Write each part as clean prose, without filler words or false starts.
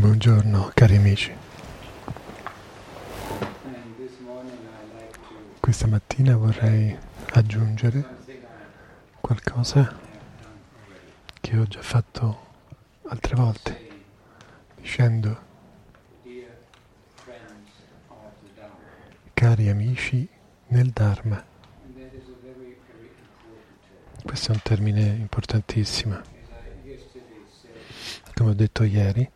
Buongiorno cari amici. Questa mattina vorrei aggiungere qualcosa che ho già fatto altre volte, dicendo: cari amici nel Dharma. Questo è un termine importantissimo. Come ho detto ieri,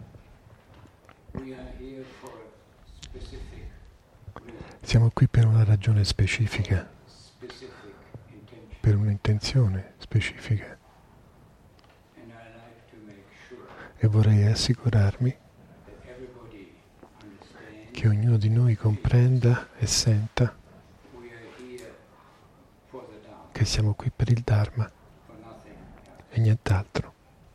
siamo qui per una ragione specifica, per un'intenzione specifica. E vorrei assicurarmi che ognuno di noi comprenda e senta che siamo qui per il Dharma e nient'altro.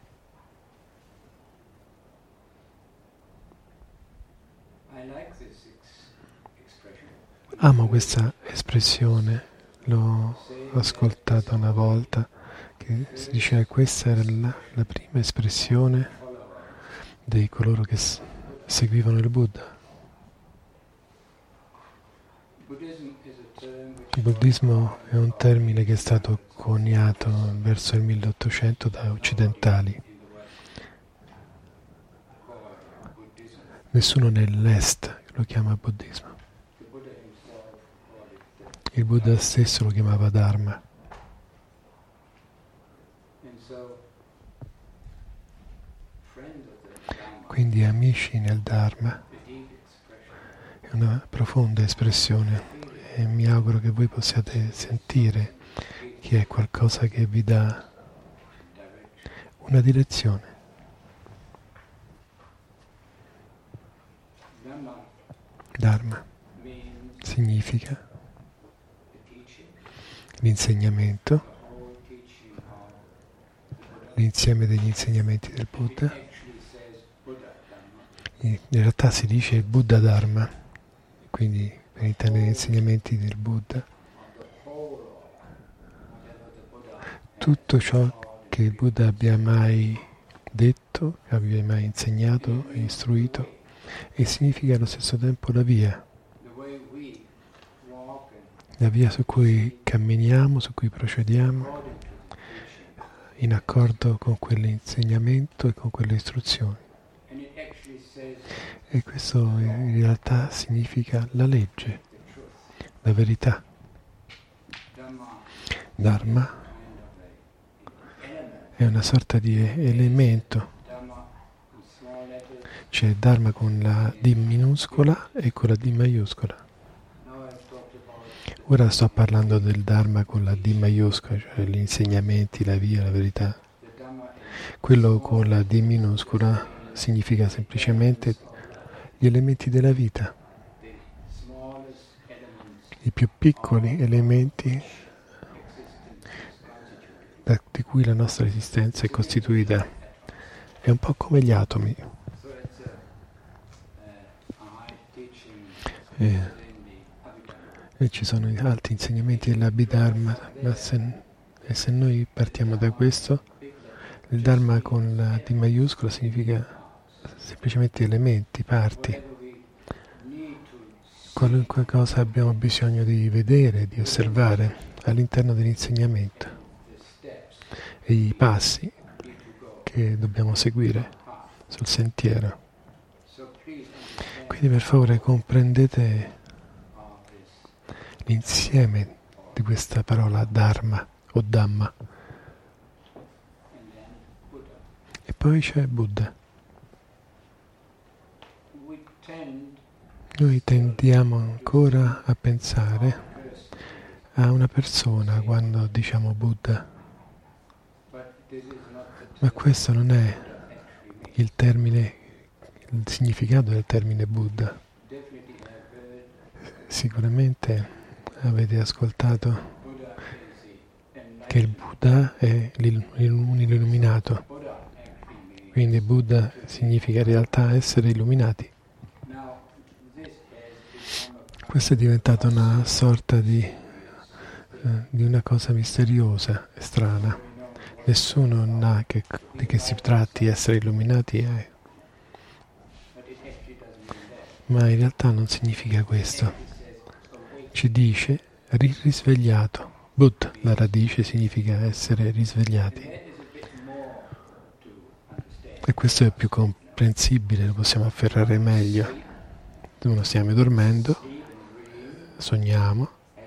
Amo questa espressione, l'ho ascoltata una volta, che si diceva che questa era la prima espressione di coloro che seguivano il Buddha. Il buddismo è un termine che è stato coniato verso il 1800 da occidentali. Nessuno nell'Est lo chiama buddismo. Il Buddha stesso lo chiamava Dharma. Quindi amici nel Dharma è una profonda espressione e mi auguro che voi possiate sentire che è qualcosa che vi dà una direzione. Dharma significa l'insegnamento, l'insieme degli insegnamenti del Buddha. In realtà si dice Buddha Dharma, quindi per intendere gli insegnamenti del Buddha. Tutto ciò che il Buddha abbia mai detto, che abbia mai insegnato e istruito, e significa allo stesso tempo la via su cui camminiamo, su cui procediamo, in accordo con quell'insegnamento e con quelle istruzioni. E questo in realtà significa la legge, la verità. Dharma è una sorta di elemento. C'è Dharma con la D minuscola e con la D maiuscola. Ora sto parlando del Dharma con la D maiuscola, cioè gli insegnamenti, la via, la verità. Quello con la D minuscola significa semplicemente gli elementi della vita, i più piccoli elementi di cui la nostra esistenza è costituita. È un po' come gli atomi. E ci sono altri insegnamenti dell'Abhidharma, ma se noi partiamo da questo, il Dharma con la D maiuscola significa semplicemente elementi, parti. Qualunque cosa abbiamo bisogno di vedere, di osservare all'interno dell'insegnamento e i passi che dobbiamo seguire sul sentiero. Quindi per favore comprendete l'insieme di questa parola Dharma o Dhamma. E poi c'è Buddha. Noi tendiamo ancora a pensare a una persona quando diciamo Buddha, ma questo non è il significato del termine Buddha. Sicuramente avete ascoltato che il Buddha è un illuminato, quindi Buddha significa in realtà essere illuminati. Questo è diventato una sorta di una cosa misteriosa e strana. Nessuno sa di che si tratti essere illuminati, Ma in realtà non significa questo. Ci dice risvegliato. But, la radice, significa essere risvegliati. E questo è più comprensibile, lo possiamo afferrare meglio. Uno stiamo dormendo, sogniamo,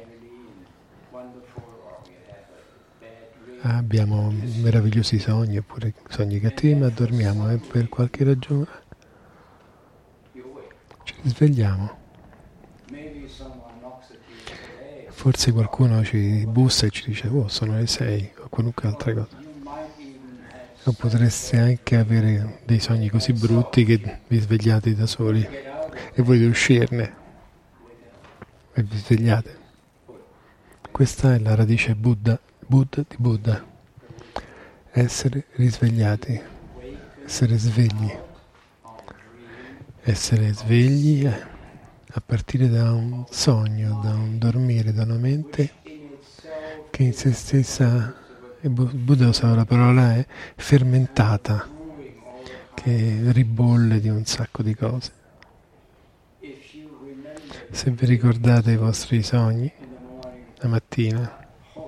abbiamo meravigliosi sogni, oppure sogni cattivi, ma dormiamo e per qualche ragione ci risvegliamo. Forse qualcuno ci bussa e ci dice oh, sono le 6 o qualunque altra cosa. O potreste anche avere dei sogni così brutti che vi svegliate da soli e volete uscirne e vi svegliate. Questa è la radice Buddha di Buddha. Essere risvegliati, essere svegli. Essere svegli a partire da un sogno, da un dormire, da una mente che in se stessa, Buddha usava la parola fermentata, che ribolle di un sacco di cose. Se vi ricordate i vostri sogni la mattina,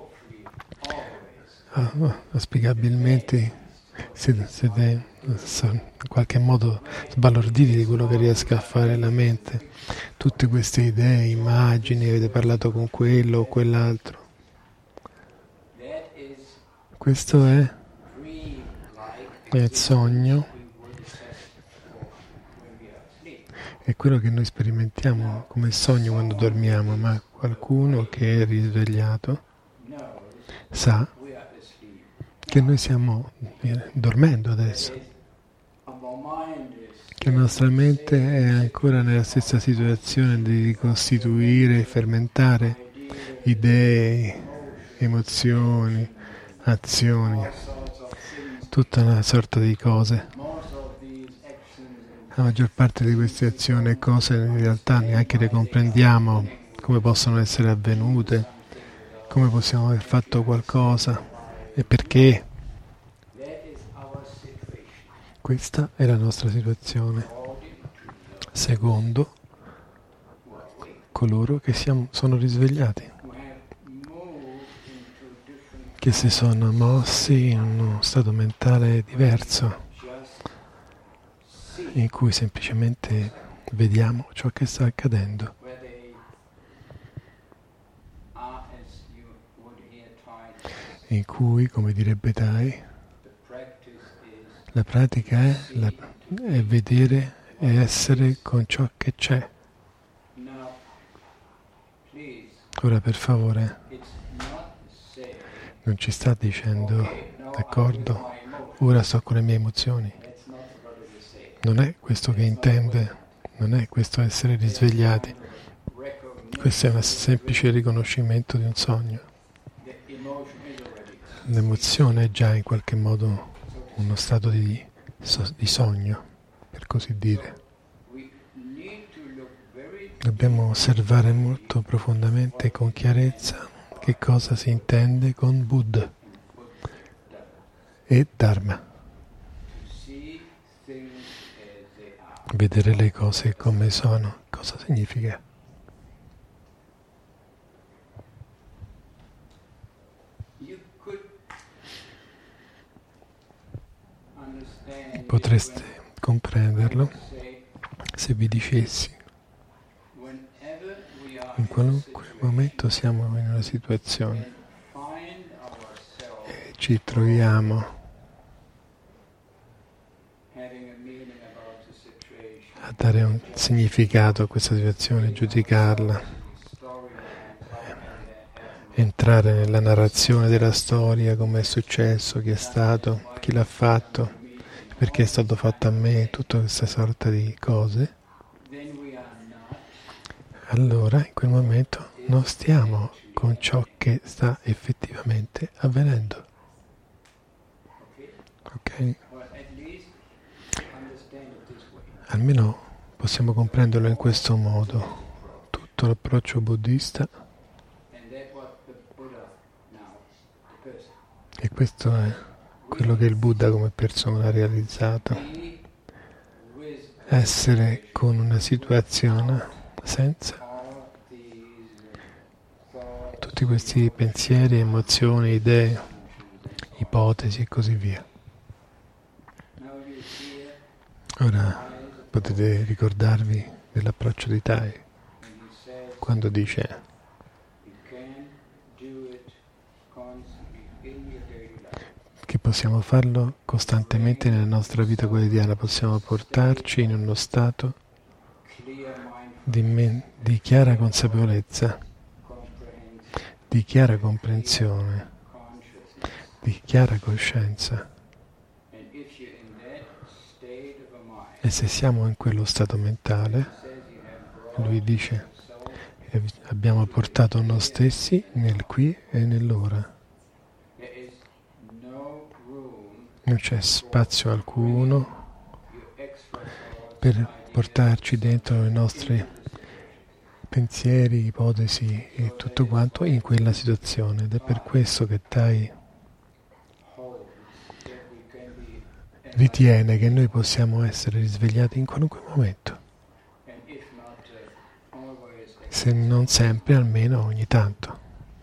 auspicabilmente siete in qualche modo sbalorditi di quello che riesca a fare la mente. Tutte queste idee, immagini, avete parlato con quello o quell'altro. Questo è il sogno, è quello che noi sperimentiamo come sogno quando dormiamo, ma qualcuno che è risvegliato sa che noi stiamo dormendo adesso, che la nostra mente è ancora nella stessa situazione di ricostituire, fermentare idee, emozioni, azioni, tutta una sorta di cose. La maggior parte di queste azioni e cose in realtà neanche le comprendiamo come possono essere avvenute, come possiamo aver fatto qualcosa e perché. Questa è la nostra situazione. Secondo coloro che sono risvegliati, che si sono mossi in uno stato mentale diverso, in cui semplicemente vediamo ciò che sta accadendo. In cui, come direbbe Dai, la pratica è vedere e essere con ciò che c'è. Ora, per favore, non ci sta dicendo, d'accordo, ora sto con le mie emozioni. Non è questo che intende, non è questo essere risvegliati. Questo è un semplice riconoscimento di un sogno. L'emozione è già in qualche modo uno stato di sogno, per così dire. Dobbiamo osservare molto profondamente e con chiarezza che cosa si intende con Buddha e Dharma. Vedere le cose come sono. Cosa significa? Potreste comprenderlo se vi dicessi in qualunque momento siamo in una situazione e ci troviamo a dare un significato a questa situazione, giudicarla, entrare nella narrazione della storia, come è successo, chi è stato, chi l'ha fatto, perché è stato fatto a me, tutta questa sorta di cose. Allora in quel momento non stiamo con ciò che sta effettivamente avvenendo. Ok? Almeno possiamo comprenderlo in questo modo. Tutto l'approccio buddista, e questo è quello che il Buddha come persona ha realizzato, essere con una situazione senza tutti questi pensieri, emozioni, idee, ipotesi e così via. Ora potete ricordarvi dell'approccio di Tai quando dice che possiamo farlo costantemente nella nostra vita quotidiana, possiamo portarci in uno stato di chiara consapevolezza, di chiara comprensione, di chiara coscienza. E se siamo in quello stato mentale, lui dice, abbiamo portato noi stessi nel qui e nell'ora. Non c'è spazio alcuno per portarci dentro i nostri pensieri, ipotesi e tutto quanto in quella situazione. Ed è per questo che Tai ritiene che noi possiamo essere risvegliati in qualunque momento, se non sempre, almeno ogni tanto.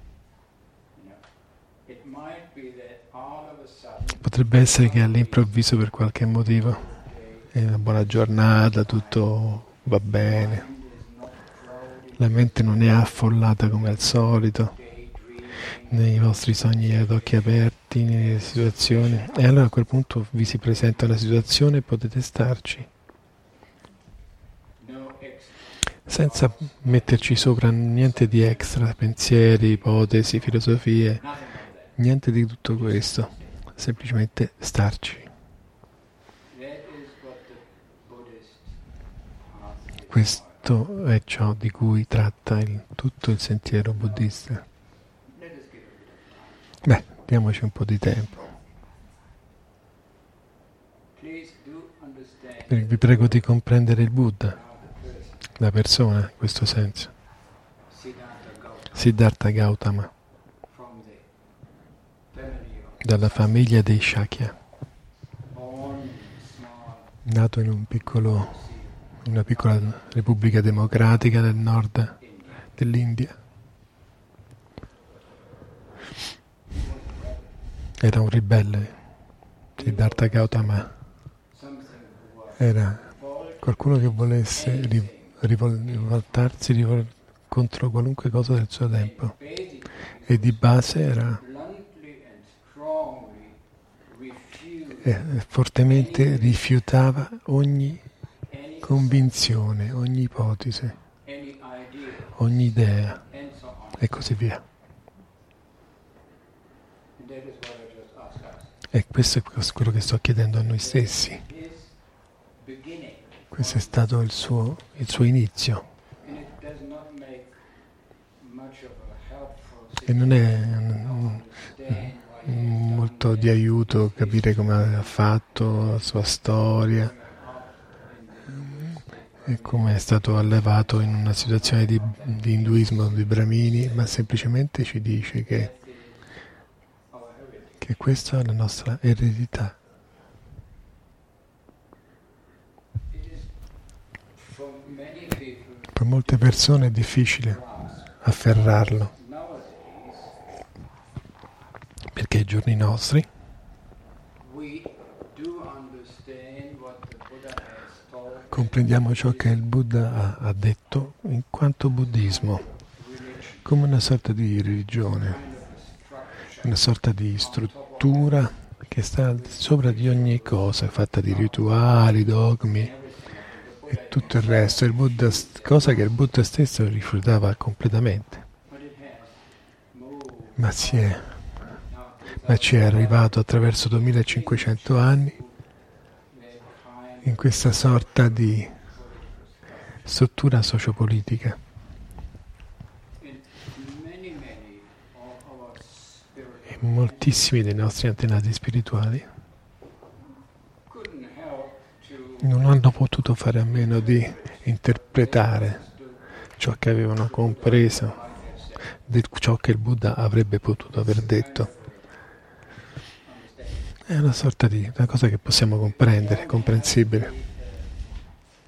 Potrebbe essere che all'improvviso, per qualche motivo, è una buona giornata, tutto va bene, la mente non è affollata come al solito, nei vostri sogni ad occhi aperti, nelle situazioni, e allora a quel punto vi si presenta una situazione e potete starci, senza metterci sopra niente di extra, pensieri, ipotesi, filosofie, niente di tutto questo, semplicemente starci. Questo è ciò di cui tratta tutto il sentiero buddista. Beh, diamoci un po' di tempo. Vi prego di comprendere il Buddha, la persona, in questo senso. Siddhartha Gautama, dalla famiglia dei Shakya, nato in una piccola repubblica democratica nel nord dell'India. Era un ribelle. Siddhartha Gautama era qualcuno che volesse rivoltarsi contro qualunque cosa del suo tempo, e di base fortemente rifiutava ogni convinzione, ogni ipotesi, ogni idea e così via. E questo è quello che sto chiedendo a noi stessi. Questo è stato il suo inizio. E non è molto di aiuto capire come ha fatto, la sua storia, e come è stato allevato in una situazione di induismo, di brahmini, ma semplicemente ci dice che questa è la nostra eredità. Per molte persone è difficile afferrarlo, perché ai giorni nostri comprendiamo ciò che il Buddha ha detto in quanto buddismo, come una sorta di religione, una sorta di struttura che sta al sopra di ogni cosa, fatta di rituali, dogmi e tutto il resto. Il Buddha, cosa che il Buddha stesso rifiutava completamente. Ma ci è arrivato attraverso 2500 anni in questa sorta di struttura sociopolitica. E moltissimi dei nostri antenati spirituali non hanno potuto fare a meno di interpretare ciò che avevano compreso, di ciò che il Buddha avrebbe potuto aver detto. È una sorta di una cosa che possiamo comprendere, comprensibile.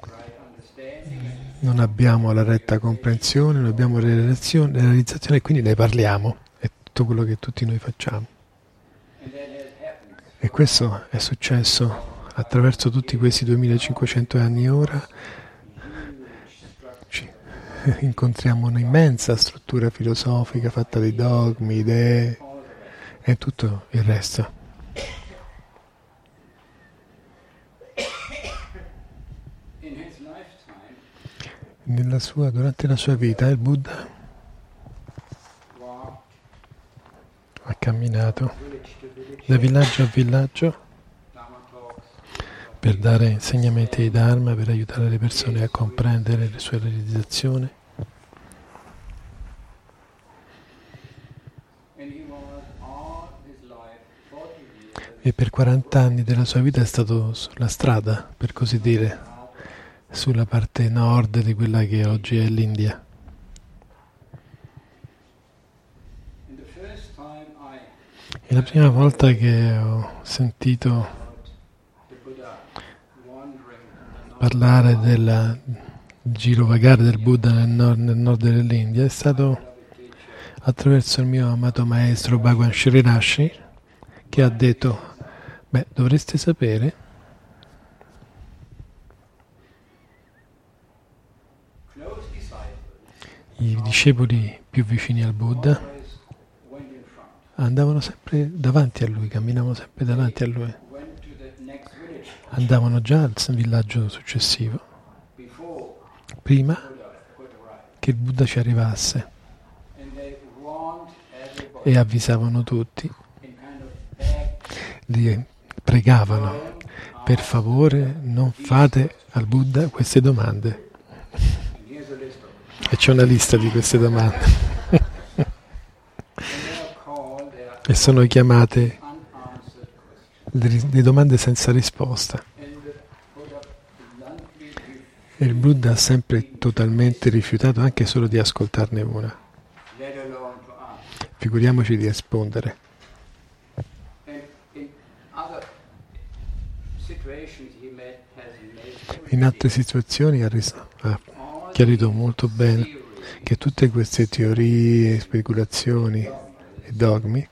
non abbiamo la retta comprensione, non abbiamo la realizzazione e quindi ne parliamo. È tutto quello che tutti noi facciamo. E questo è successo attraverso tutti questi 2500 anni. Ora incontriamo un'immensa struttura filosofica fatta di dogmi, idee e tutto il resto. Durante la sua vita il Buddha ha camminato da villaggio a villaggio per dare insegnamenti di Dharma, per aiutare le persone a comprendere le sue realizzazioni. E per 40 anni della sua vita è stato sulla strada, per così dire, sulla parte nord di quella che oggi è l'India. E la prima volta che ho sentito parlare del girovagare del Buddha nel nord dell'India è stato attraverso il mio amato maestro Bhagwan Sri Rashi, che ha detto: beh, dovreste sapere i discepoli più vicini al Buddha andavano sempre davanti a lui, camminavano sempre davanti a lui. Andavano già al villaggio successivo, prima che il Buddha ci arrivasse, e avvisavano tutti, li pregavano: per favore non fate al Buddha queste domande. E c'è una lista di queste domande. E sono chiamate le domande senza risposta. E il Buddha ha sempre totalmente rifiutato anche solo di ascoltarne una. Figuriamoci di rispondere. In altre situazioni ha chiarito molto bene che tutte queste teorie, speculazioni e dogmi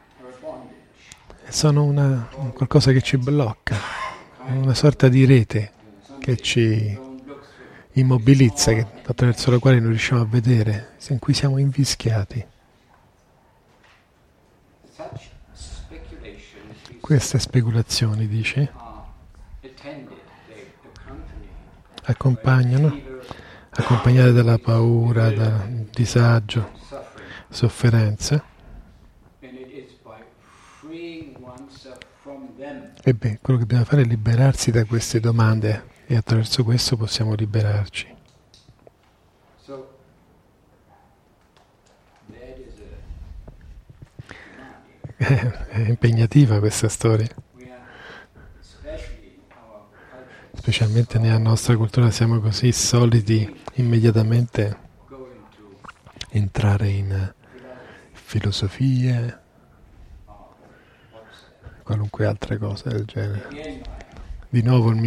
sono qualcosa che ci blocca, una sorta di rete che ci immobilizza, attraverso la quale non riusciamo a vedere, in cui siamo invischiati. Queste speculazioni, dice, accompagnate dalla paura, dal disagio, sofferenza. E beh, quello che dobbiamo fare è liberarsi da queste domande e attraverso questo possiamo liberarci. È impegnativa questa storia. Specialmente nella nostra cultura siamo così soliti immediatamente entrare in filosofie, qualunque altra cosa del genere. Di nuovo il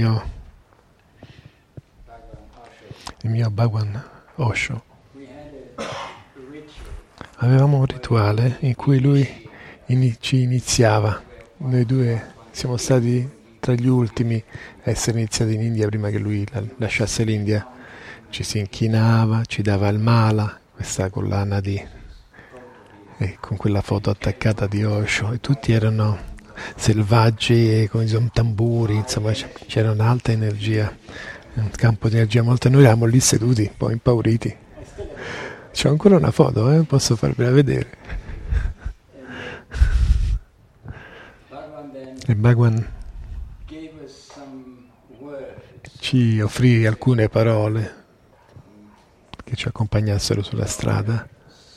mio Bhagwan Osho. Avevamo un rituale in cui lui ci iniziava. Noi due siamo stati tra gli ultimi a essere iniziati in India prima che lui lasciasse l'India. Ci si inchinava, ci dava il mala, questa collana con quella foto attaccata di Osho, e tutti erano selvaggi e con i tamburi, insomma c'era un'alta energia, un campo di energia molto. Noi eravamo lì seduti, un po' impauriti. C'ho ancora una foto, posso farvela vedere. E Bhagwan ci offrì alcune parole che ci accompagnassero sulla strada.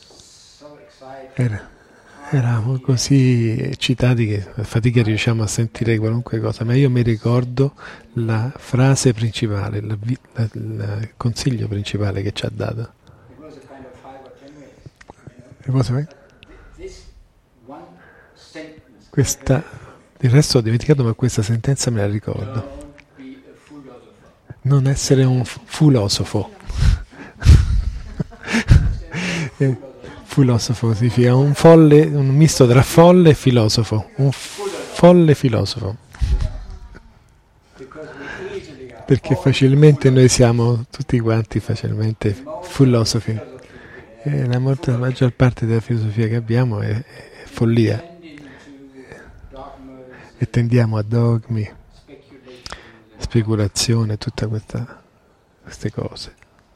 Eravamo così eccitati che a fatica riusciamo a sentire qualunque cosa, ma io mi ricordo la frase principale, il consiglio principale che ci ha dato. Il resto ho dimenticato, ma questa sentenza me la ricordo. Non essere un filosofo. Filosofo significa un folle, un misto tra folle e filosofo, un folle filosofo. Perché facilmente noi siamo tutti quanti facilmente filosofi. E la maggior parte della filosofia che abbiamo è follia. E tendiamo a dogmi, speculazione, tutte queste cose.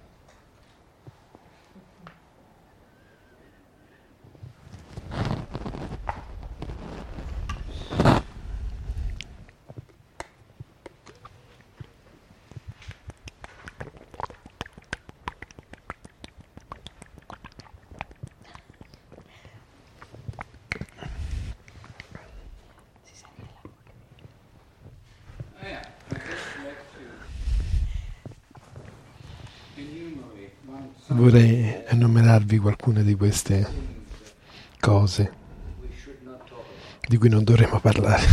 Vorrei enumerarvi qualcune di queste cose di cui non dovremmo parlare.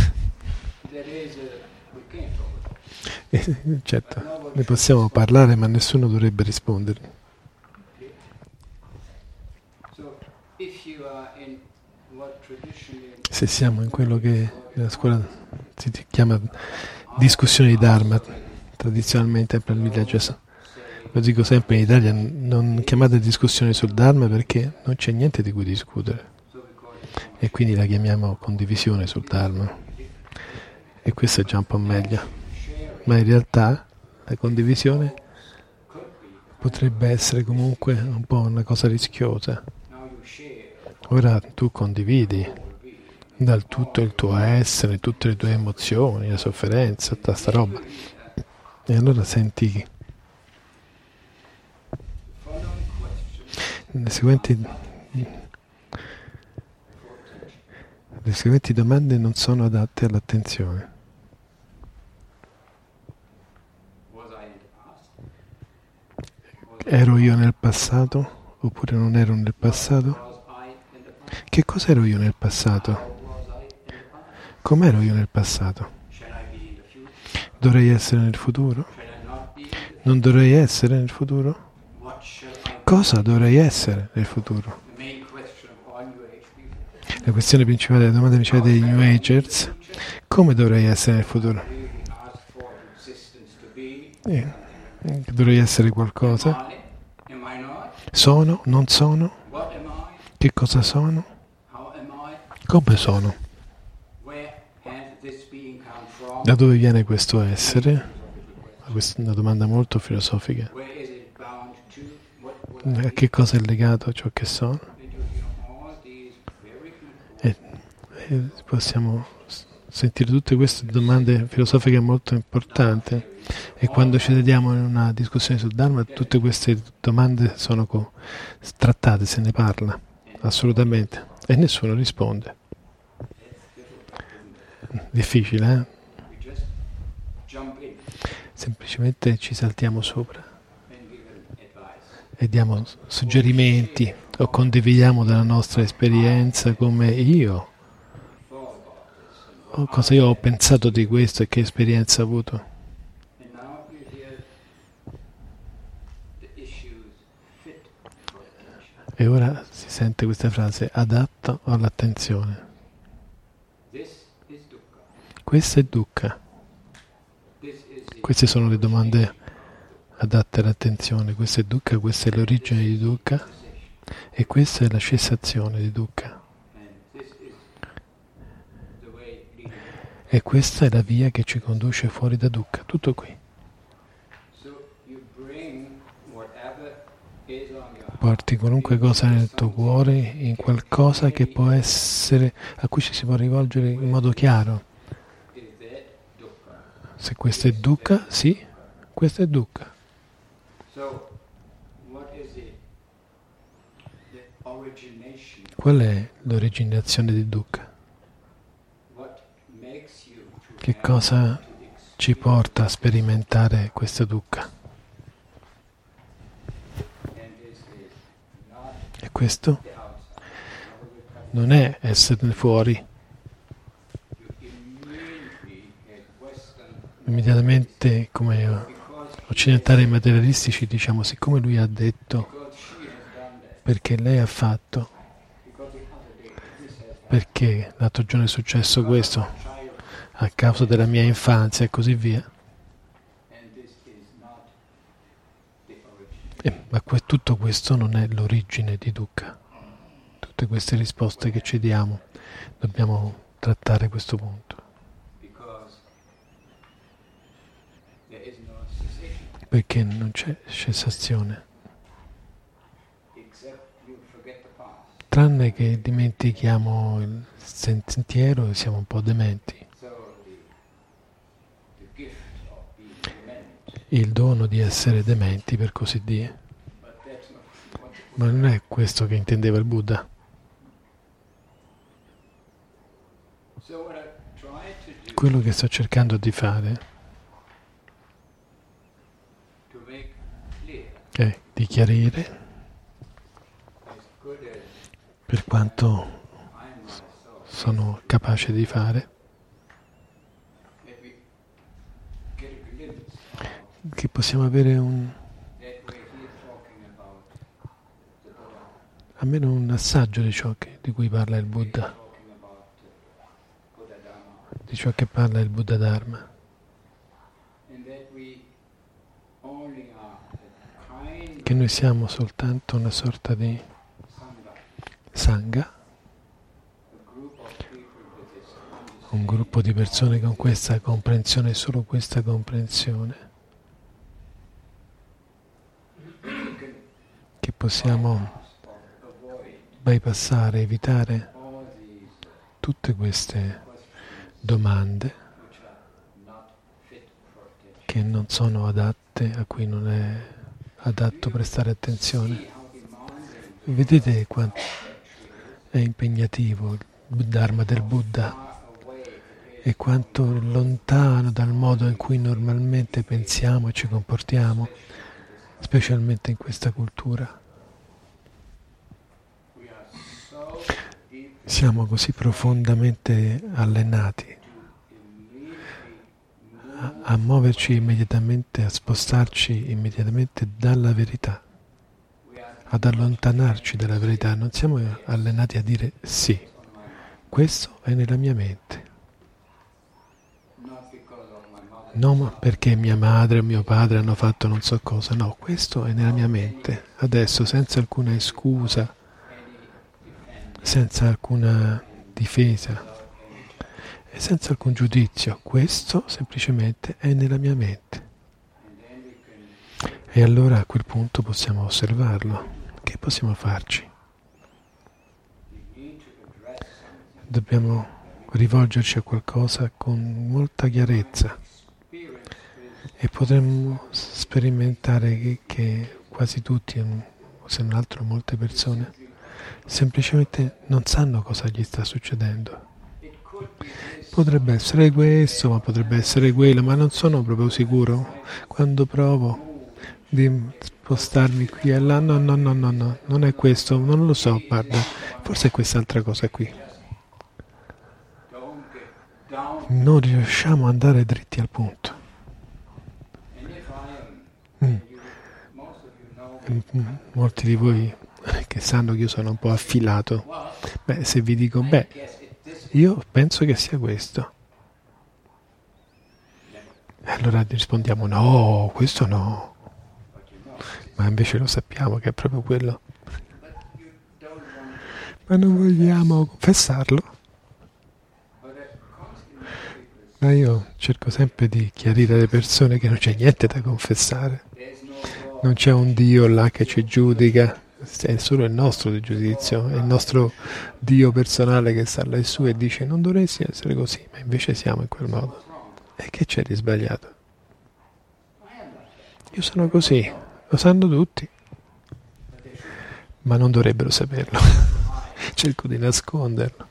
Certo, ne possiamo parlare, ma nessuno dovrebbe rispondere. Se siamo in quello che nella scuola si chiama discussione di Dharma, tradizionalmente per il villaggio. Lo dico sempre in Italia, non chiamate discussione sul Dharma perché non c'è niente di cui discutere. E quindi la chiamiamo condivisione sul Dharma. E questo è già un po' meglio. Ma in realtà la condivisione potrebbe essere comunque un po' una cosa rischiosa. Ora tu condividi dal tutto il tuo essere, tutte le tue emozioni, la sofferenza, tutta sta roba. E allora senti le seguenti domande non sono adatte all'attenzione. Ero io nel passato oppure non ero nel passato? Che cosa ero io nel passato? Com'ero io nel passato? Dovrei essere nel futuro? Non dovrei essere nel futuro? Cosa dovrei essere nel futuro? La questione principale, la domanda principale dei New Agers: come dovrei essere nel futuro? Dovrei essere qualcosa? Sono? Non sono? Che cosa sono? Come sono? Da dove viene questo essere? Questa è una domanda molto filosofica. A che cosa è legato a ciò che sono? E possiamo sentire tutte queste domande filosofiche molto importanti, e quando ci sediamo in una discussione sul Dharma tutte queste domande sono trattate, se ne parla assolutamente e nessuno risponde. Difficile, Semplicemente ci saltiamo sopra e diamo suggerimenti o condividiamo della nostra esperienza, come io, o cosa io ho pensato di questo e che esperienza ho avuto. E ora si sente questa frase: adatto all'attenzione. Questo è dukkha. Queste sono le domande adatte all'attenzione. Questo è dukkha, questa è l'origine di dukkha e questa è la cessazione di dukkha. E questa è la via che ci conduce fuori da dukkha. Tutto qui. Porti qualunque cosa nel tuo cuore in qualcosa che può essere, a cui ci si può rivolgere in modo chiaro. Se questo è dukkha, sì, questo è dukkha. Qual è l'originazione di dukkha? Che cosa ci porta a sperimentare questo dukkha? E questo non è esserne fuori. Immediatamente, come occidentali materialistici, diciamo, siccome lui ha detto, perché lei ha fatto, perché l'altro giorno è successo questo, a causa della mia infanzia e così via. Ma tutto questo non è l'origine di dukkha. Tutte queste risposte che ci diamo, dobbiamo trattare questo punto. Perché non c'è cessazione. Tranne che dimentichiamo il sentiero e siamo un po' dementi. Il dono di essere dementi, per così dire. Ma non è questo che intendeva il Buddha. Quello che sto cercando di fare è di chiarire, per quanto sono capace di fare, che possiamo avere almeno un assaggio di ciò di cui parla il Buddha, di ciò che parla il Buddha Dharma. Che noi siamo soltanto una sorta di sangha, un gruppo di persone con questa comprensione, solo questa comprensione, che possiamo bypassare, evitare tutte queste domande che non sono adatte, a cui non è adatto prestare attenzione. Vedete quanto è impegnativo il Dharma del Buddha e quanto è lontano dal modo in cui normalmente pensiamo e ci comportiamo, specialmente in questa cultura. Siamo così profondamente allenati a muoverci immediatamente, a spostarci immediatamente dalla verità, ad allontanarci dalla verità. Non siamo allenati a dire sì, questo è nella mia mente. Non perché mia madre o mio padre hanno fatto non so cosa, no, questo è nella mia mente. Adesso, senza alcuna scusa, senza alcuna difesa e senza alcun giudizio, questo semplicemente è nella mia mente. E allora a quel punto possiamo osservarlo. Che possiamo farci? Dobbiamo rivolgerci a qualcosa con molta chiarezza e potremmo sperimentare che quasi tutti, se non altro molte persone, semplicemente non sanno cosa gli sta succedendo. Potrebbe essere questo, ma potrebbe essere quello, ma non sono proprio sicuro. Quando provo di spostarmi qui e là, no, non è questo, non lo so, guarda, forse è quest'altra cosa qui. Non riusciamo ad andare dritti al punto. Molti di voi che sanno che io sono un po' affilato, se vi dico, io penso che sia questo. E allora rispondiamo, no, questo no. Ma invece lo sappiamo che è proprio quello. Ma non vogliamo confessarlo. Ma io cerco sempre di chiarire alle persone che non c'è niente da confessare. Non c'è un Dio là che ci giudica, è solo il nostro di giudizio, è il nostro Dio personale che sta lassù e dice non dovresti essere così, ma invece siamo in quel modo. E che c'è di sbagliato? Io sono così, lo sanno tutti, ma non dovrebbero saperlo. Cerco di nasconderlo.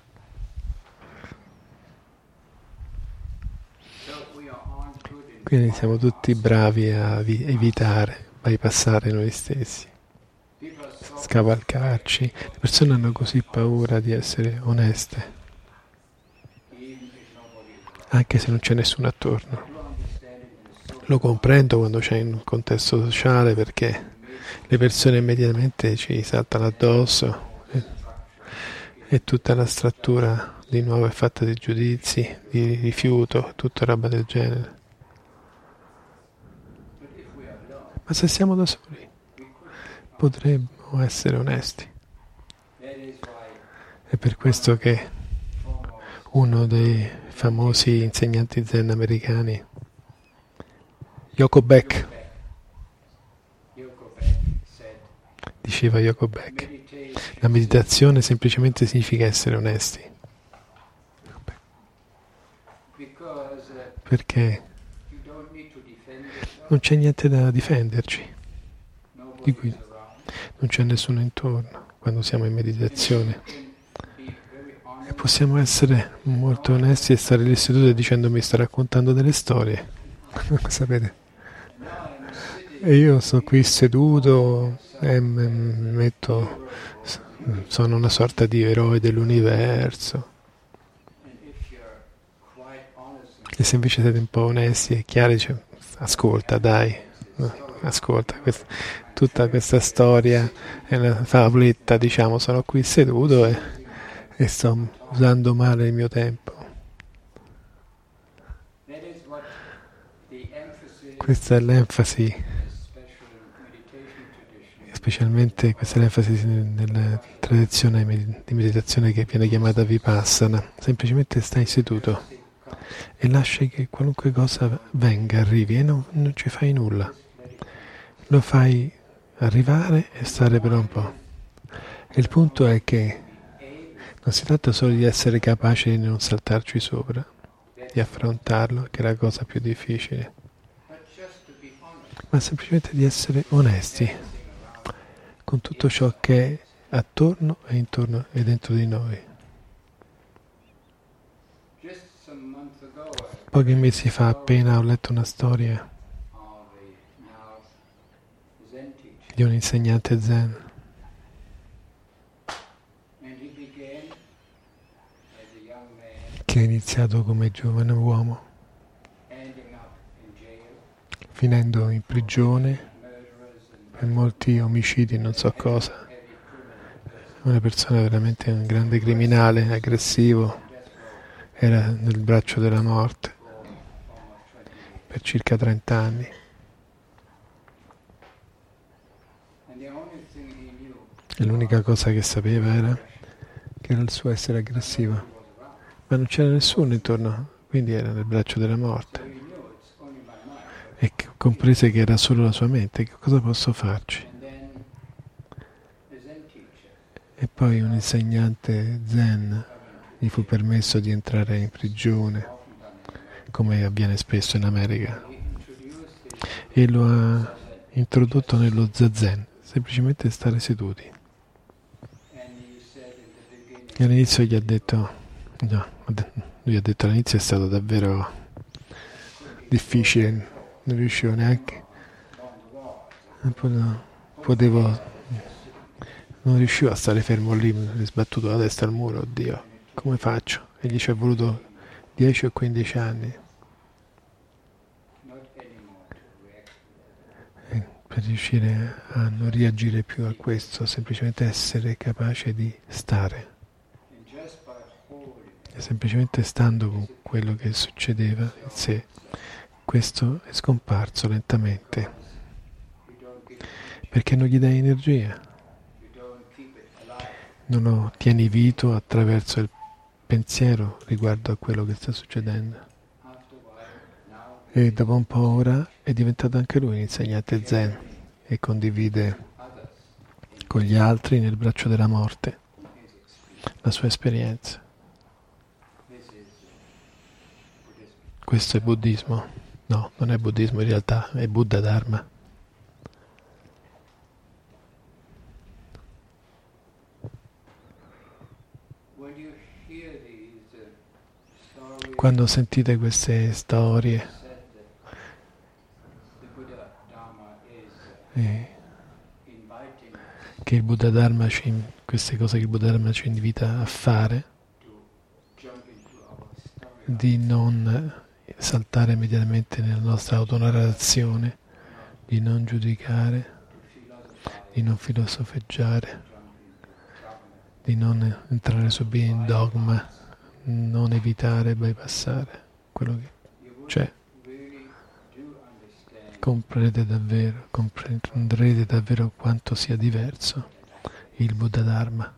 Quindi siamo tutti bravi a evitare, bypassare noi stessi, scavalcarci. Le persone hanno così paura di essere oneste, anche se non c'è nessuno attorno. Lo comprendo quando c'è in un contesto sociale perché le persone immediatamente ci saltano addosso e tutta la struttura di nuovo è fatta di giudizi, di rifiuto, tutta roba del genere. Ma se siamo da soli, potremmo essere onesti. È per questo che uno dei famosi insegnanti zen americani, Yoko Beck, diceva Yoko Beck, la meditazione semplicemente significa essere onesti. Perché non c'è niente da difenderci, di cui non c'è nessuno intorno quando siamo in meditazione. E possiamo essere molto onesti e stare lì seduti dicendo mi sta raccontando delle storie. Sapete? E io sto qui seduto e sono una sorta di eroe dell'universo. E se invece siete un po' onesti e chiari, dice, ascolta dai, no, ascolta, tutta questa storia è una favoletta, diciamo, sono qui seduto e sto usando male il mio tempo. Questa è l'enfasi, specialmente questa è l'enfasi nella tradizione di meditazione che viene chiamata Vipassana. Semplicemente stai seduto e lasci che qualunque cosa venga, arrivi e non ci fai nulla. Lo fai arrivare e stare per un po'. E il punto è che non si tratta solo di essere capaci di non saltarci sopra, di affrontarlo, che è la cosa più difficile, ma semplicemente di essere onesti con tutto ciò che è attorno e intorno e dentro di noi. Pochi mesi fa appena ho letto una storia di un insegnante zen che ha iniziato come giovane uomo, finendo in prigione per molti omicidi, non so cosa. Una persona veramente un grande criminale, aggressivo, era nel braccio della morte per circa 30 anni. E l'unica cosa che sapeva era che era il suo essere aggressivo, ma non c'era nessuno intorno, quindi era nel braccio della morte. E comprese che era solo la sua mente, che cosa posso farci? E poi un insegnante zen gli fu permesso di entrare in prigione, come avviene spesso in America, e lo ha introdotto nello zazen, semplicemente stare seduti. E all'inizio gli ha detto, no, lui ha detto all'inizio è stato davvero difficile, non riuscivo neanche, non riuscivo a stare fermo lì, sbattuto la testa al muro, oddio, come faccio? E gli ci è voluto 10 o 15 anni per riuscire a non reagire più a questo, semplicemente essere capace di stare. E semplicemente stando con quello che succedeva in sé, questo è scomparso lentamente, perché non gli dai energia, non lo tieni vito attraverso il pensiero riguardo a quello che sta succedendo. E dopo un po' ora è diventato anche lui un insegnante zen e condivide con gli altri nel braccio della morte la sua esperienza. Questo è buddismo? No, non è buddismo in realtà, è Buddha Dharma. Quando sentite queste storie che il Buddha Dharma queste cose che il Buddha Dharma ci invita a fare, di non saltare immediatamente nella nostra autonarrazione, di non giudicare, di non filosofeggiare, di non entrare subito in dogma, non evitare, bypassare quello che c'è. Comprenderete davvero quanto sia diverso il Buddha Dharma,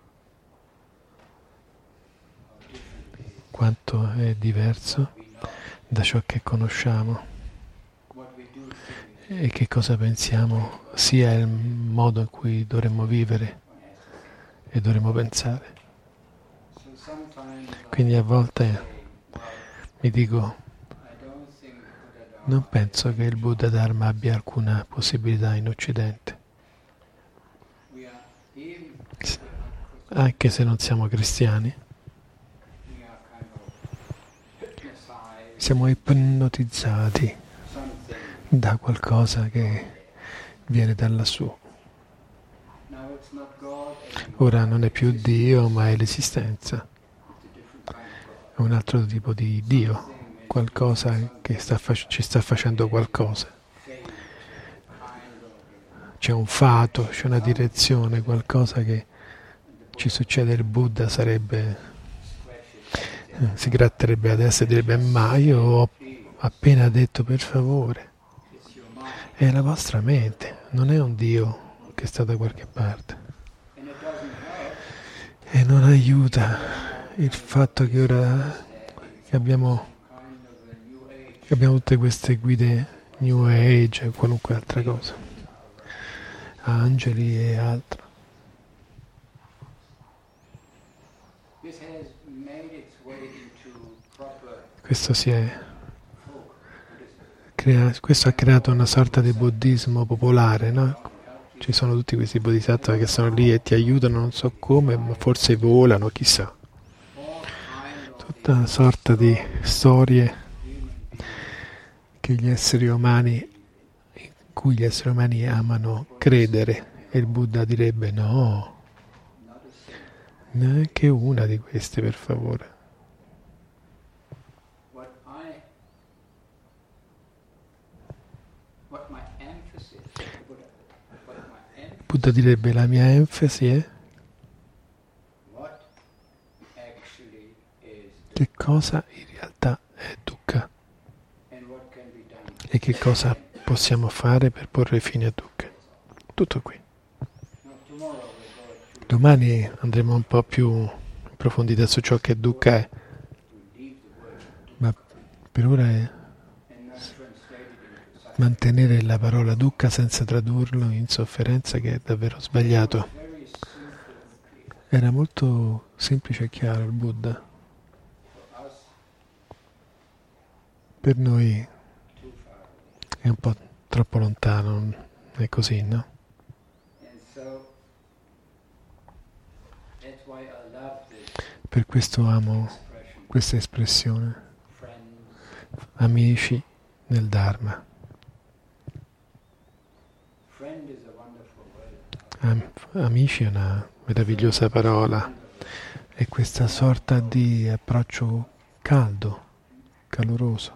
quanto è diverso da ciò che conosciamo e che cosa pensiamo sia il modo in cui dovremmo vivere e dovremmo pensare. Quindi a volte mi dico, non penso che il Buddha Dharma abbia alcuna possibilità in Occidente, anche se non siamo cristiani. Siamo ipnotizzati da qualcosa che viene da lassù. Ora non è più Dio, ma è l'esistenza. È un altro tipo di Dio, qualcosa che ci sta facendo qualcosa. C'è un fato, c'è una direzione, qualcosa che ci succede. Il Buddha si gratterebbe la testa e direbbe: ma io ho appena detto per favore, è la vostra mente, non è un Dio che sta da qualche parte. E non aiuta il fatto che ora che abbiamo tutte queste guide New Age e qualunque altra cosa, angeli e altro. Questo ha creato una sorta di buddismo popolare, no? Ci sono tutti questi bodhisattva che sono lì e ti aiutano, non so come, ma forse volano, chissà. Tutta una sorta di storie che in cui gli esseri umani amano credere, e il Buddha direbbe: no, neanche una di queste, per favore. Buddha direbbe: la mia enfasi è che cosa in realtà è dukkha e che cosa possiamo fare per porre fine a dukkha. Tutto qui. Domani andremo un po' più in profondità su ciò che dukkha è, ma per ora è mantenere la parola dukkha senza tradurlo in sofferenza, che è davvero sbagliato. Era molto semplice e chiaro il Buddha. Per noi è un po' troppo lontano, è così, no? Per questo amo questa espressione, amici nel Dharma. Amici è una meravigliosa parola, è questa sorta di approccio caldo, caloroso,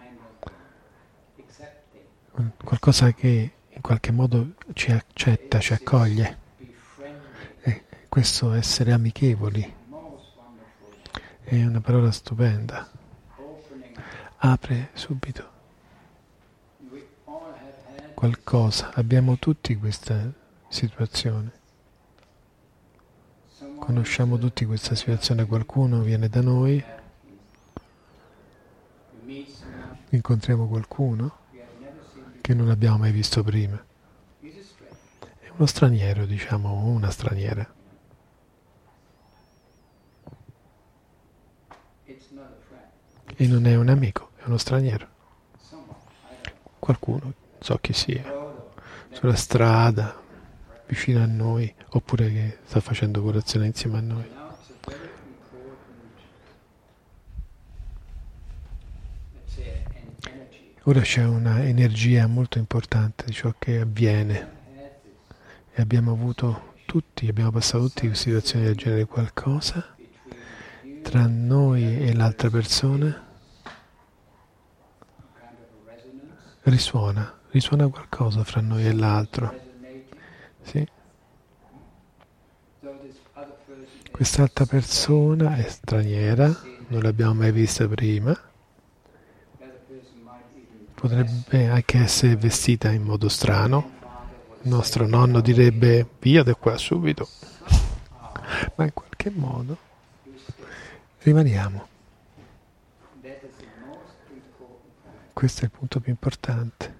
qualcosa che in qualche modo ci accetta, ci accoglie. E questo essere amichevoli è una parola stupenda, apre subito qualcosa. Abbiamo tutti questa situazione, conosciamo tutti questa situazione. Qualcuno viene da noi, incontriamo qualcuno che non abbiamo mai visto prima, è uno straniero, diciamo, o una straniera. E non è un amico, è uno straniero. Qualcuno, non so chi sia, sulla strada, vicino a noi, oppure che sta facendo colazione insieme a noi. Ora c'è una energia molto importante di ciò che avviene, e abbiamo passato tutti in situazioni del genere. Qualcosa tra noi e l'altra persona risuona qualcosa fra noi e l'altro, Sì. Quest'altra persona è straniera, non l'abbiamo mai vista prima, potrebbe anche essere vestita in modo strano. Il nostro nonno direbbe via da qua subito, ma in qualche modo rimaniamo. Questo è il punto più importante.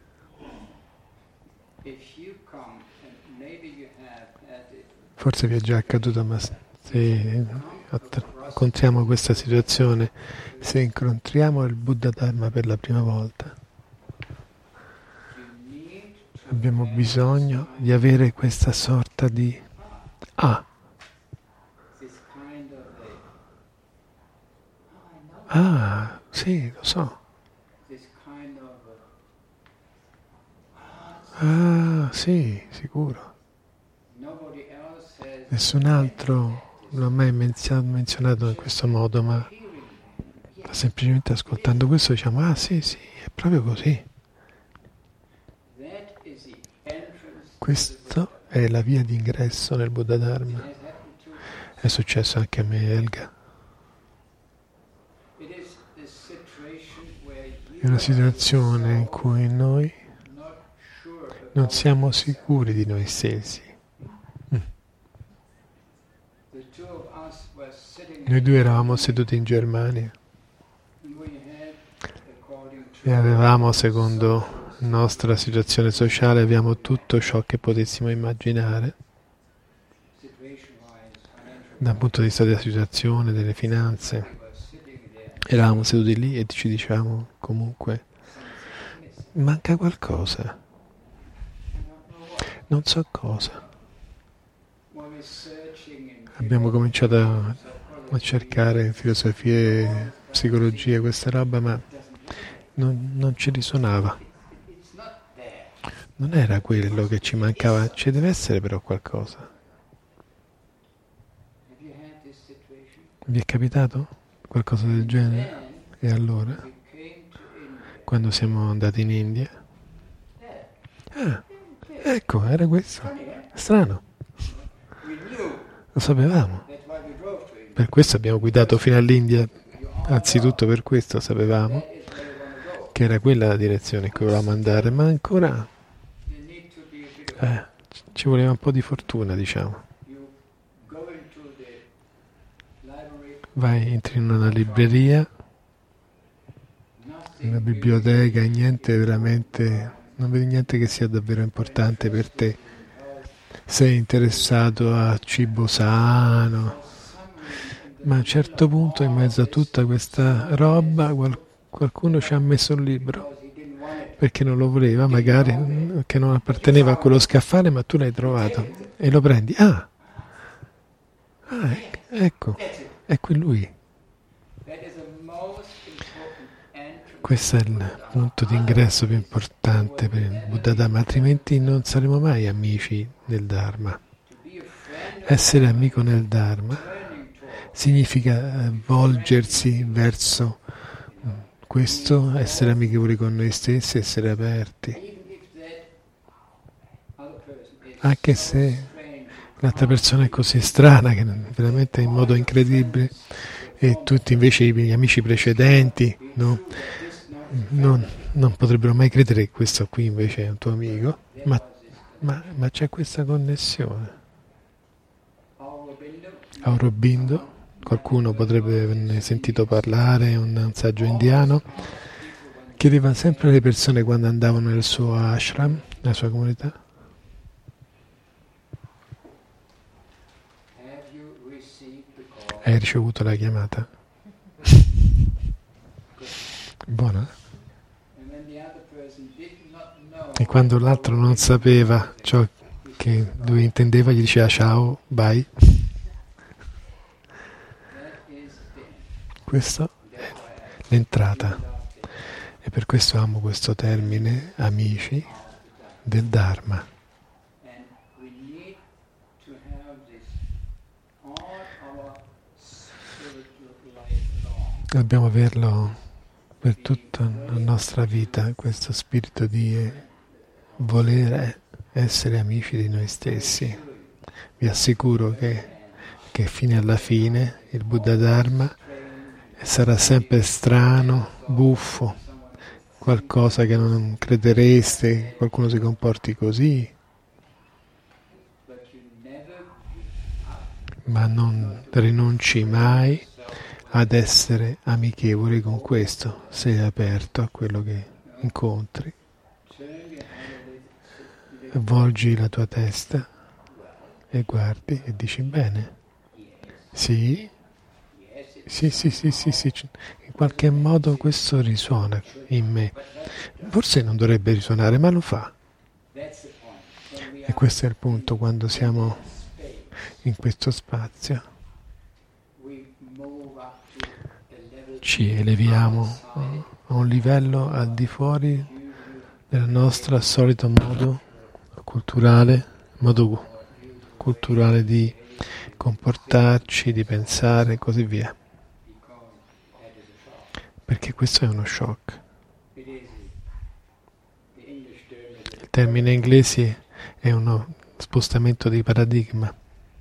Forse vi è già accaduto, ma se incontriamo questa situazione, se incontriamo il Buddha Dharma per la prima volta, abbiamo bisogno di avere questa sorta di sì, lo so. Sì, sicuro. Nessun altro l'ha mai menzionato in questo modo, ma semplicemente ascoltando questo diciamo, sì, è proprio così. Questa è la via d'ingresso nel Buddha Dharma. È successo anche a me, Helga. È una situazione in cui noi non siamo sicuri di noi stessi. Noi due eravamo seduti in Germania e avevamo, secondo la nostra situazione sociale, abbiamo tutto ciò che potessimo immaginare dal punto di vista della situazione, delle finanze. Eravamo seduti lì e ci dicevamo comunque manca qualcosa, non so cosa. Abbiamo cominciato a cercare filosofie, psicologie, questa roba, ma non ci risuonava. Non era quello che ci mancava, ci deve essere però qualcosa. Vi è capitato qualcosa del genere? E allora? Quando siamo andati in India? Ecco, era questo. Strano. Lo sapevamo. Per questo abbiamo guidato fino all'India. Anzitutto per questo sapevamo che era quella la direzione in cui volevamo andare, ma ancora ci voleva un po' di fortuna, diciamo. Entri in una libreria, in una biblioteca, niente veramente, non vedi niente che sia davvero importante per te. Sei interessato a cibo sano, ma a un certo punto in mezzo a tutta questa roba qualcuno ci ha messo un libro perché non lo voleva, magari che non apparteneva a quello scaffale, ma tu l'hai trovato e lo prendi. Ecco, è qui lui. Questo è il punto di ingresso più importante per il Buddha Dharma, altrimenti non saremo mai amici del Dharma. Essere amico nel Dharma significa volgersi verso questo, essere amichevoli con noi stessi, essere aperti. Anche se l'altra persona è così strana, che veramente in modo incredibile, e tutti invece i miei amici precedenti non potrebbero mai credere che questo qui invece è un tuo amico, ma c'è questa connessione. Aurobindo, qualcuno potrebbe averne sentito parlare, un saggio indiano, chiedeva sempre alle persone quando andavano nel suo ashram, nella sua comunità: hai ricevuto la chiamata? Buona? E quando l'altro non sapeva ciò che lui intendeva, gli diceva ciao, bye. Questa è l'entrata. E per questo amo questo termine, amici del Dharma. Dobbiamo averlo per tutta la nostra vita, questo spirito di volere essere amici di noi stessi. Vi assicuro che fino alla fine il Buddha Dharma sarà sempre strano, buffo, qualcosa che non credereste, qualcuno si comporti così, ma non rinunci mai ad essere amichevole con questo, sei aperto a quello che incontri. Volgi la tua testa e guardi e dici bene, sì, sì, in qualche modo questo risuona in me. Forse non dovrebbe risuonare, ma lo fa. E questo è il punto, quando siamo in questo spazio, ci eleviamo a un livello al di fuori del nostro solito modo culturale di comportarci, di pensare e così via. Perché questo è uno shock. Il termine inglese è uno spostamento di paradigma.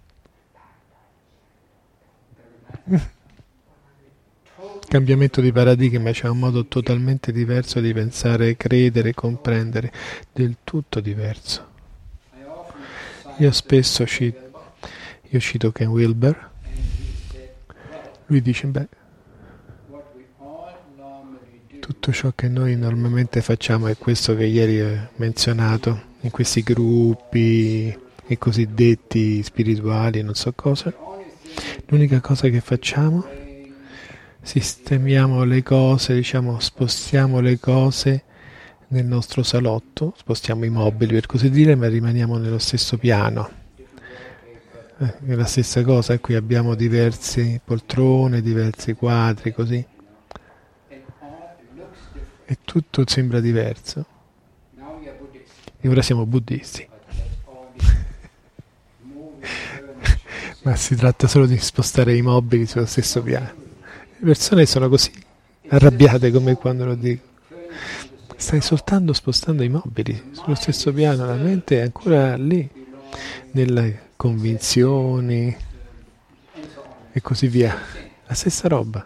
Cambiamento di paradigma, c'è un modo totalmente diverso di pensare, credere, comprendere, del tutto diverso. Io spesso cito Ken Wilber, lui dice, tutto ciò che noi normalmente facciamo è questo che ieri ho menzionato, in questi gruppi, i cosiddetti spirituali, non so cosa. L'unica cosa che facciamo, sistemiamo le cose, diciamo, spostiamo le cose nel nostro salotto, spostiamo i mobili per così dire, ma rimaniamo nello stesso piano. È la stessa cosa, qui abbiamo diverse poltrone, diversi quadri, così. E tutto sembra diverso. E ora siamo buddisti. Ma si tratta solo di spostare i mobili sullo stesso piano. Le persone sono così arrabbiate come quando lo dico. Stai soltanto spostando i mobili sullo stesso piano, la mente è ancora lì, nelle convinzioni e così via. La stessa roba.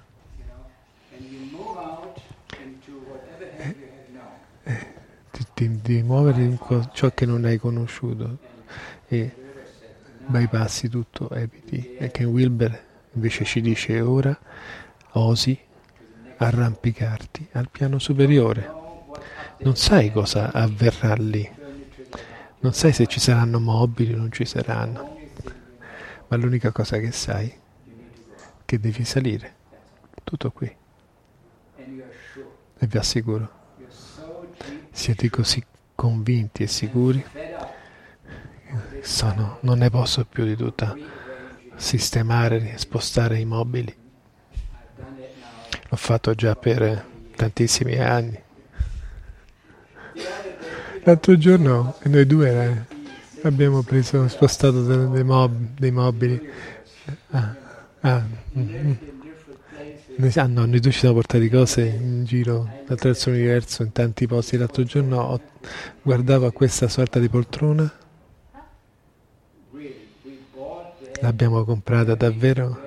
Di muovere in ciò che non hai conosciuto e bypassi tutto, eviti. E Ken Wilber invece ci dice ora osi arrampicarti al piano superiore. Non sai cosa avverrà lì, non sai se ci saranno mobili o non ci saranno, ma l'unica cosa che sai è che devi salire, tutto qui. E vi assicuro, siete così convinti e sicuri, non ne posso più di tutta sistemare, spostare i mobili. L'ho fatto già per tantissimi anni. L'altro giorno noi due abbiamo spostato dei mobili. Noi due ci siamo portati cose in giro attraverso l'universo in tanti posti. L'altro giorno guardavo a questa sorta di poltrona, l'abbiamo comprata davvero,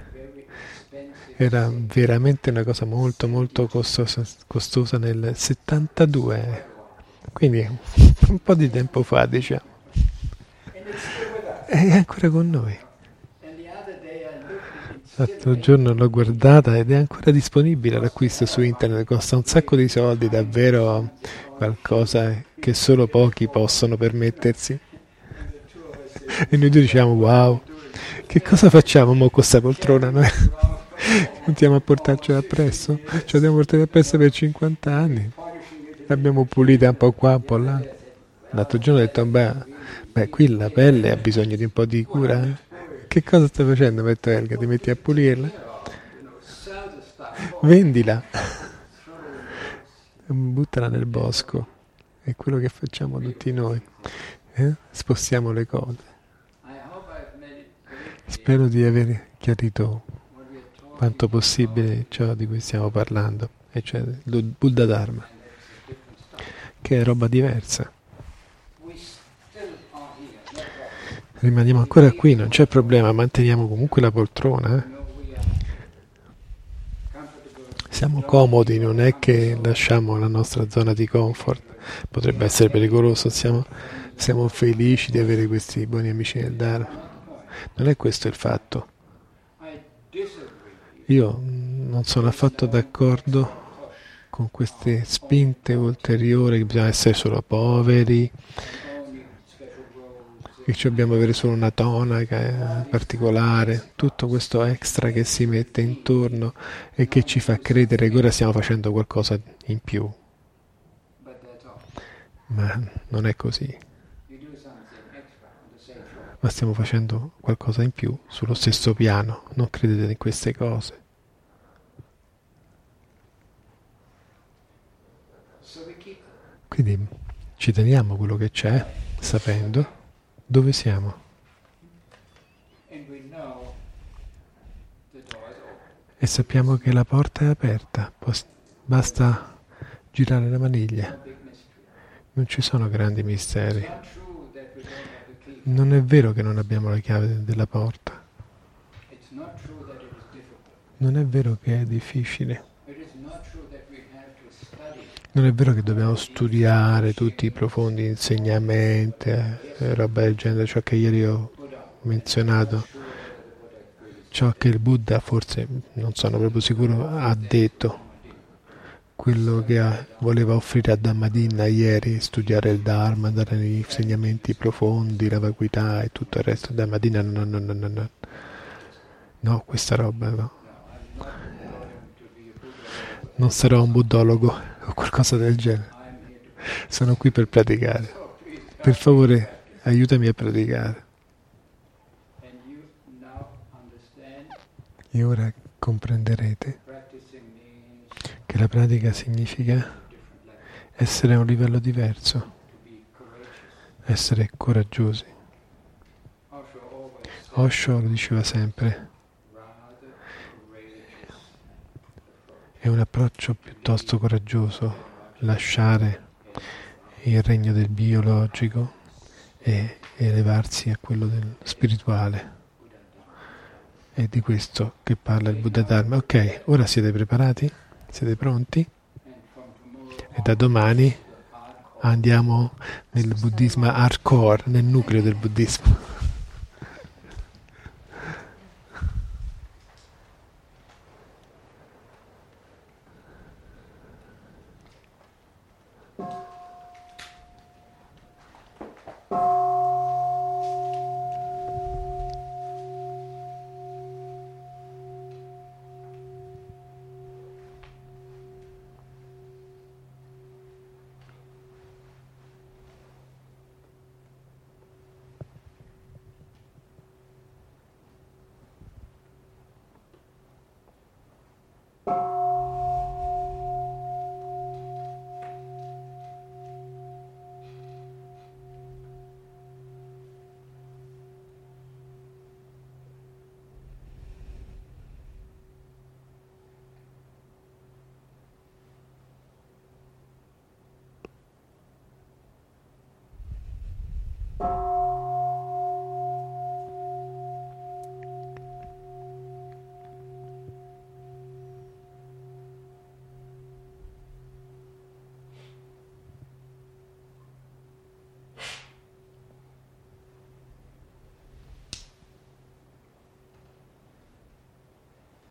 era veramente una cosa molto molto costosa nel 72, quindi un po' di tempo fa, diciamo. È ancora con noi. L'altro giorno l'ho guardata ed è ancora disponibile all'acquisto su internet, costa un sacco di soldi, davvero qualcosa che solo pochi possono permettersi. E noi due diciamo, wow, che cosa facciamo mo con questa poltrona? Noi continuiamo a portarcela appresso? Ce l'abbiamo portata appresso per 50 anni. L'abbiamo pulita un po' qua, un po' là. L'altro giorno ho detto, beh, qui la pelle ha bisogno di un po' di cura. Che cosa stai facendo? Metto Elga, ti metti a pulirla? Vendila. Buttala nel bosco. È quello che facciamo tutti noi. Spostiamo le cose. Spero di aver chiarito quanto possibile ciò di cui stiamo parlando, e cioè il Buddha Dharma, che è roba diversa. Rimaniamo ancora qui, non c'è problema, manteniamo comunque la poltrona. Siamo comodi, non è che lasciamo la nostra zona di comfort. Potrebbe essere pericoloso, siamo felici di avere questi buoni amici nel Dharma. Non è questo il fatto. Io non sono affatto d'accordo con queste spinte ulteriori che bisogna essere solo poveri, che dobbiamo avere solo una tonaca particolare, tutto questo extra che si mette intorno e che ci fa credere che ora stiamo facendo qualcosa in più. Ma non è così. Ma stiamo facendo qualcosa in più sullo stesso piano, non credete in queste cose. Quindi ci teniamo quello che c'è, sapendo dove siamo. E sappiamo che la porta è aperta, basta girare la maniglia. Non ci sono grandi misteri. Non è vero che non abbiamo la chiave della porta. Non è vero che è difficile. Non è vero che dobbiamo studiare tutti i profondi insegnamenti, roba del genere, ciò che ieri ho menzionato, ciò che il Buddha, forse, non sono proprio sicuro, ha detto, quello che voleva offrire a Dhammadinna ieri, studiare il Dharma, dare gli insegnamenti profondi, la vacuità e tutto il resto. Dhammadinna no, questa roba no. Non sarò un buddologo o qualcosa del genere. Sono qui per praticare. Per favore, aiutami a praticare. E ora comprenderete che la pratica significa essere a un livello diverso, essere coraggiosi. Osho lo diceva sempre. È un approccio piuttosto coraggioso lasciare il regno del biologico e elevarsi a quello del spirituale. È di questo che parla il Buddha Dharma. Ok, ora siete preparati? Siete pronti? E da domani andiamo nel buddismo hardcore, nel nucleo del buddismo.